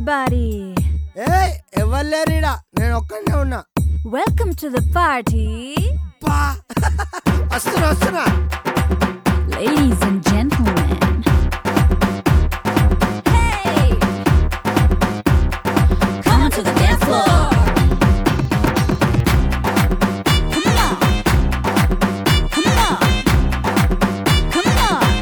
everybody. Hey, evallerida నేను ఒక్కనే ఉన్నా. Welcome to the party. పా వస్తున్నా. Ladies and gentlemen. Hey! Come on to the dance floor. Come on. Come on. Come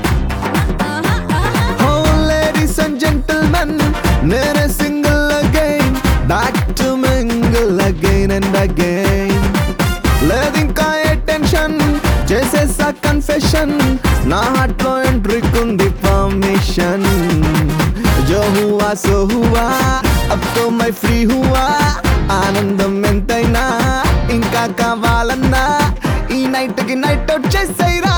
on. Oh, ladies and gentlemen, nene single again, back to mingle again and again. Ledinka attention, chesesa confession, na heart lo entry kundi permission. Jo hua so hua, ab to मैं free हुआ, आनंदम ఎంతైనా ఇంకా కావాలన్నా ఈ night కి night out చేసేరా.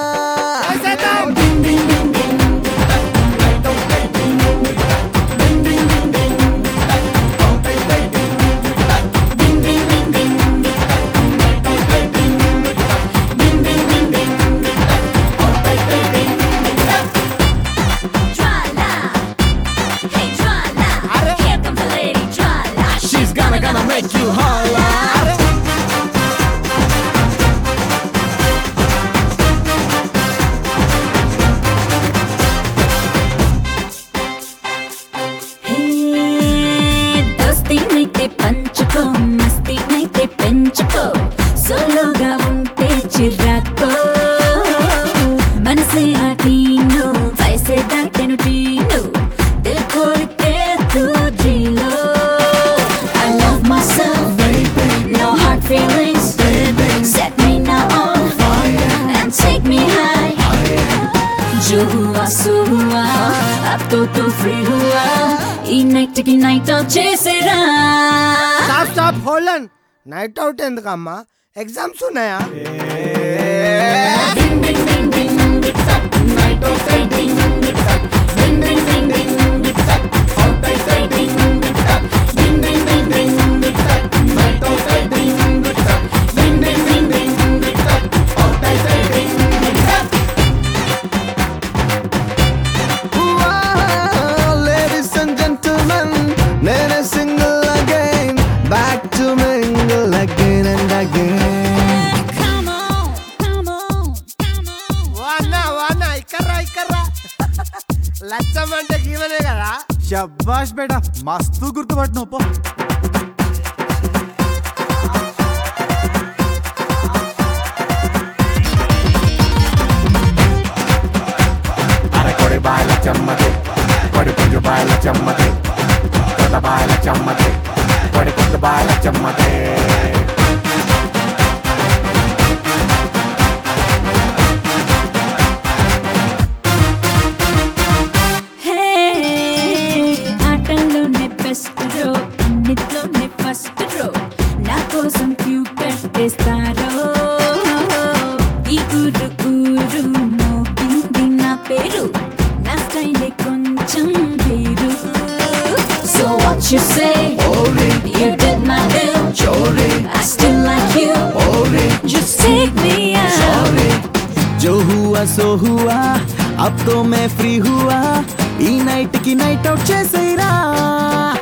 Gonna make you holla. Hey, dosti naite panchuko, masti naite penchuko, sologa unte chirako. Manase aatino, vaise daatenu tino, dil khorke tu jilo. I love myself, baby. No hard feelings, baby. Set me now on fire and take me high. जो हुआ सो हुआ, अब तो तू free हुआ. ఈ night కి night out చేసేరా. Stop hold. నైట్ అవుట్ ఎందుకమ్మా? ఎగ్జామ్స్ ఉన్నాయా? Ladies and gentlemen, nene single again, back to mingle again and again. Come on, come on, come on. వానా ఇక్కర్రా లచ్చం అంటే గీవనే కదా. శబ్బాష్ బేటా మస్తు గుర్తుపట్టినావు పో. Corre baila chammate, corre pollo baila chammate, toda baila chammate, corre pollo baila chammate. Hey, ఆటల్లోనే best రో, అన్నిట్లోనే first row, నా కోసం క్యూ కట్టేస్తారో. ఈ ఊరు ఊరు మోగింది నా పేరు, నా స్టైలే కొంచెం వేరు. So what you say? You did my bill. I still like you. Just take me out. जो हुआ सो हुआ, अब तो मैं फ्री हुआ. ఈ నైట్ కి నైట్ అవుట్ చేసేరా.